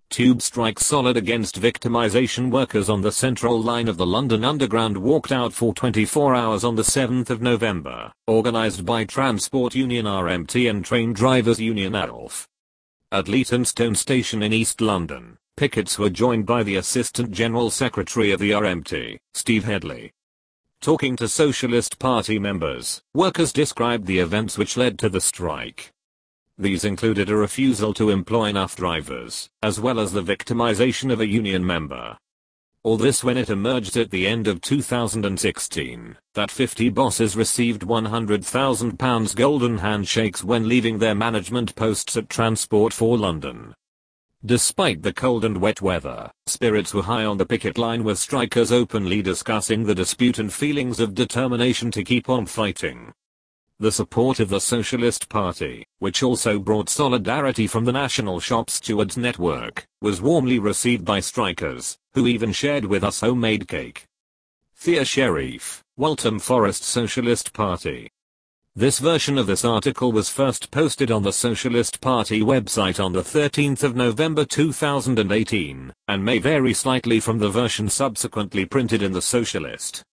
Tube strike solid against victimisation. Workers on the Central Line of the London Underground walked out for 24 hours on the 7th of November, organised by Transport Union RMT and Train Drivers Union ALF. At Leytonstone Station in East London, pickets were joined by the Assistant General Secretary of the RMT, Steve Headley. Talking to Socialist Party members, workers described the events which led to the strike. These included a refusal to employ enough drivers, as well as the victimization of a union member. All this when it emerged at the end of 2016 that 50 bosses received £100,000 golden handshakes when leaving their management posts at Transport for London. Despite the cold and wet weather, spirits were high on the picket line, with strikers openly discussing the dispute and feelings of determination to keep on fighting. The support of the Socialist Party, which also brought solidarity from the National Shop Stewards Network, was warmly received by strikers, who even shared with us homemade cake. Thea Sherif, Waltham Forest Socialist Party. This version of this article was first posted on the Socialist Party website on the 13th of November 2018, and may vary slightly from the version subsequently printed in the Socialist.